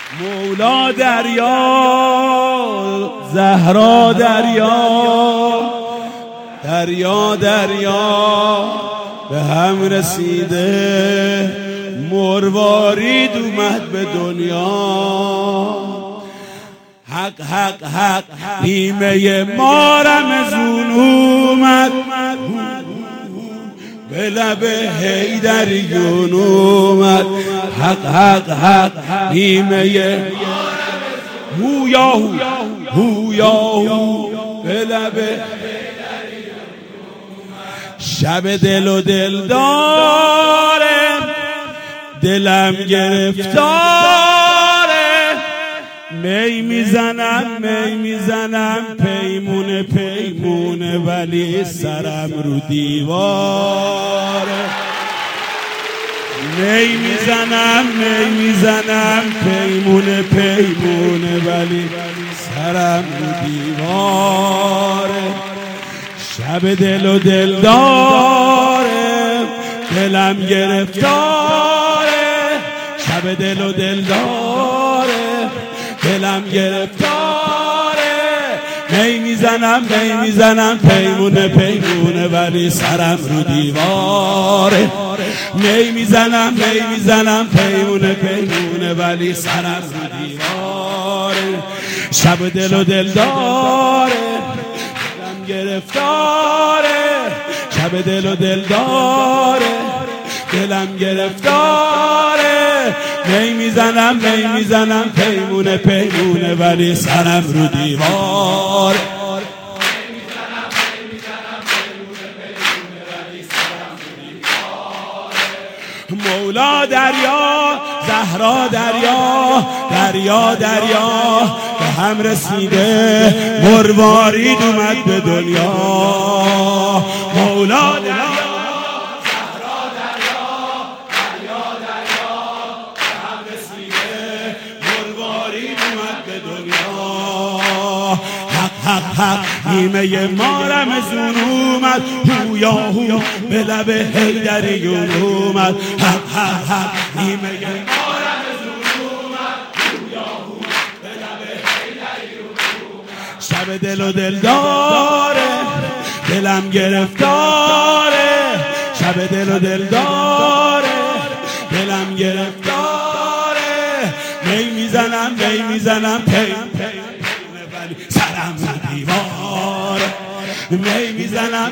مولا دریا، زهرا دریا، دریا دریا به هم رسیده، مروارید اومد به دنیا. حق حق حق نیمه ما رمضون اومد، به لب حیدریون اومد. حق حق حق نیمه هویا هویا هو به لب شب دل و دل داره، دلم گرفتاره. می میزنم پیمونه پیمونه، ولی سرم رو دیواره. می میزنم پیمونه پیمونه، ولی سرم رو دیواره. شب دل و دل داره، دلم گرفتاره. شب دل و دل داره، دلم گرفتاره. می میزنم پیمونه پیمونه، ولی سرم رو دیواره. می میزنم پیمونه پیمونه، ولی سرم رو دیواره. شب دل و دل داره، دلم گرفتاره. شب دل و دل داره، دلم گرفتاره. می میزنم پیمونه پیمونه، ولی سرم رو دیواره. مولا دریا، زهرا دریا، دریا دریا به هم رسیده، مروارید اومد به دنیا. مولا دریا، زهرا دریا، دریا دریا به هم رسیده، مروارید اومد به دنیا. حق حق حق نیمه ما رمضون اومد، هویا هو به لب حیدریون اومد. حق حق حق نیمه ما رمضون اومد، هویا هو به لب حیدریون اومد. شب دل و دل داره، دلم گرفتاره. شب دل و دل داره، دلم گرفتاره. می میزنم پیمونه، ولی سرم رو دیواره. می میزنم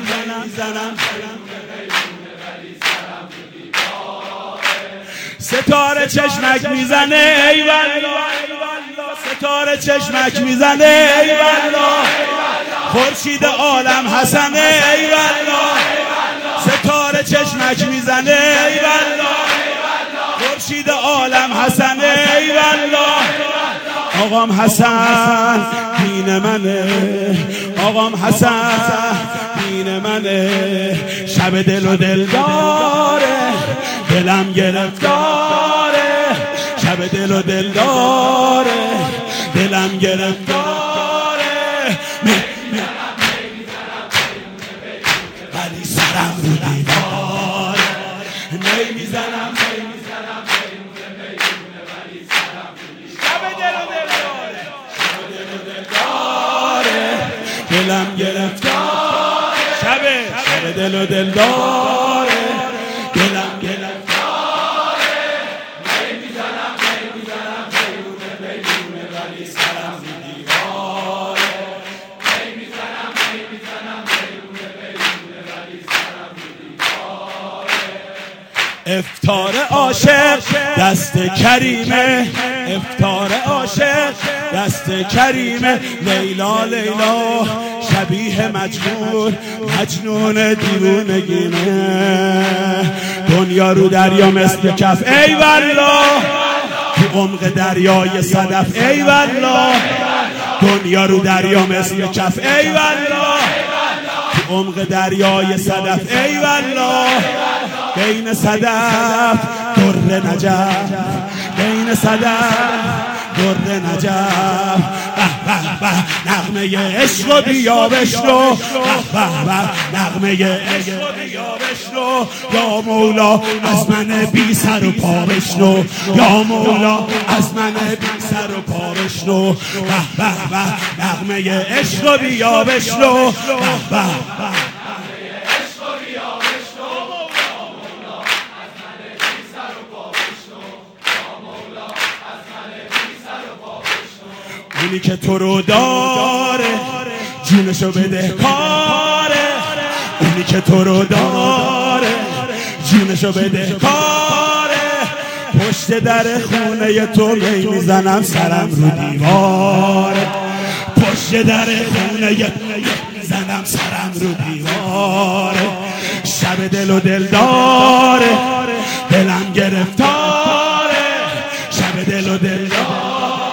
ستاره چشمک میزنه ای والله، ستاره چشمک میزنه ای والله. خورشید عالم حسنه ای والله، ستاره چشمک میزنه ای والله. خورشید عالم حسنه ای والله. آقام حسن دین منه، آقام حسن دین منه. شب دل و دل داره، دلم گرفتاره. شب دل و دل داره، دلم گرفتاره. ولی سرم رو دیواره. می میزنم دلم گرفتاره. شب دل و دل داره، دلم گرفتاره. می میزنم پیمونه پیمونه، ولی سرم رو دیواره. می میزنم پیمونه پیمونه، ولی سرم رو دیواره. افطار عاشق دست کریمه، افطار عاشق دست کریمه. لیلا لیلا شبیه مجنون دیوونگینه. دنیا رو دریا مثل کف ای والله، تو عمق دریای صدف ای والله. دنیا رو دریا مثل کف ای والله، تو عمق دریای صدف ای والله. بین صدف در نجف، بین صدف در نجف. نغمه عشق و بیا بشنو، نغمه عشق و بیا بشنو، یا مولا از من بی سر و پا بشنو، یا مولا از من بی سر و پا بشنو، نغمه عشق و بیا بشنو، اونی که تو رو داره جونشو بده کاره، اونی که تو رو داره جونشو بده کاره، پشت در خونه تو می میزنم سرم رو دیواره، پشت در خونه میزنم سرم رو دیواره، شب دل و دل داره دلم گرفتاره، شب دل و دل داره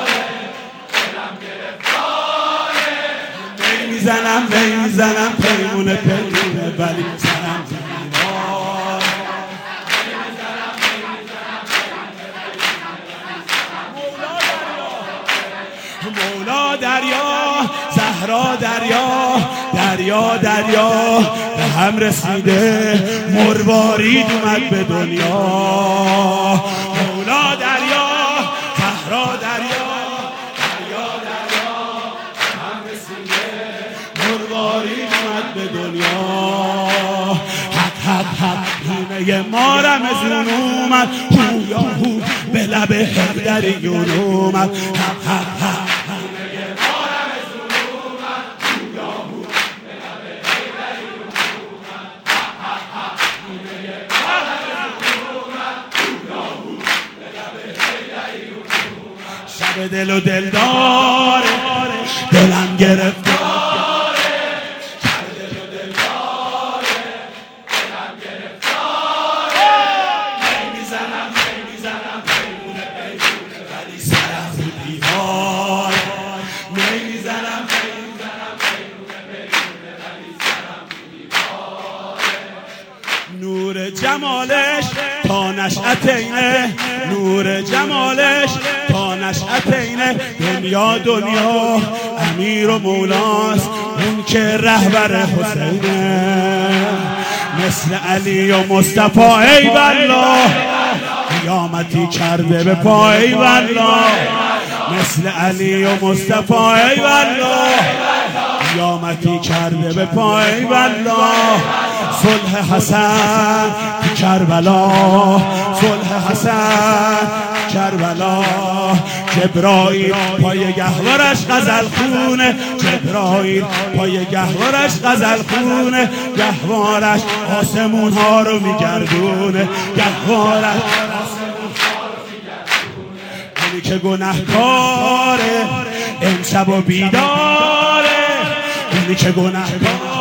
میزنم پیمونه ولی سرم تو دیوار، مولا دریا زهرا دریا به هم رسیده، مروارید اومد به دنیا، مولا دریا زهرا دریا مروارید اومد به دنیا، حق هینه مارم زون اومد، هویا هو به لب حیدریون اومد، حق هینه مارم زون اومد، هویا هو به لب حیدریون اومد، حق هینه مارم زون اومد، هویا هو به لب حیدریون اومد، شب دل و دل داره دلم گرفت، نور جمالش تا نشأت اینه، نور جمالش تا نشأت اینه، دنیا امیر و مولاست، اون که رهبر حسینه، مثل علی و مصطفی ای والله قیامتی کرده به پای والله، مثل علی و مصطفی ای والله قیامتی کرده به پای والله، صلح حسن کربلا، صلح حسن کربلا، جبرائیل پای گهوارش غزل خونه، جبرائیل پای گهوارش غزل خونه، گهوارش آسمون ها رو میگردونه، گهوارش آسمون ها رو میگردونه، اونی که گنهکاره امشب و بیداره، اونی که گنهکاره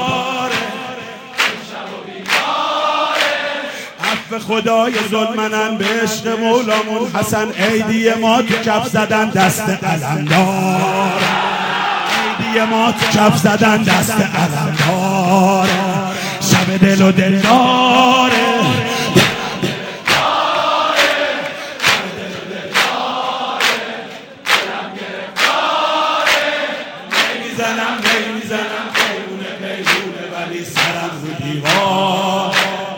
خدای ظلمنن به عشق مولامون حسن، عیدی ما تو کف زدن دست علمدار، عیدی ما تو کف زدن دست علمدار، شب دل و دل داره میزنم پیمونه ولی سرم رو دیوار،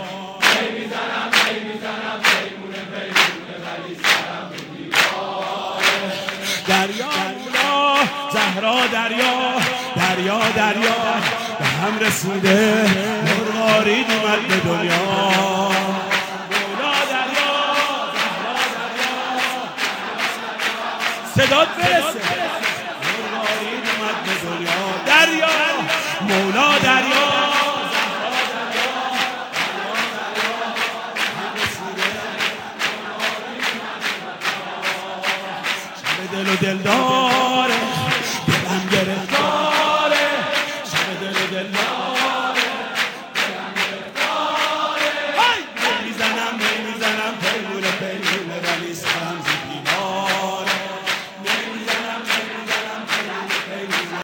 دریا مولا زهرا دریا به هم رسیده، مروارید اومد به دنیا، مولا دریا صدات برسه، مروارید اومد به دنیا، دریا مولا دریا دل و دل داره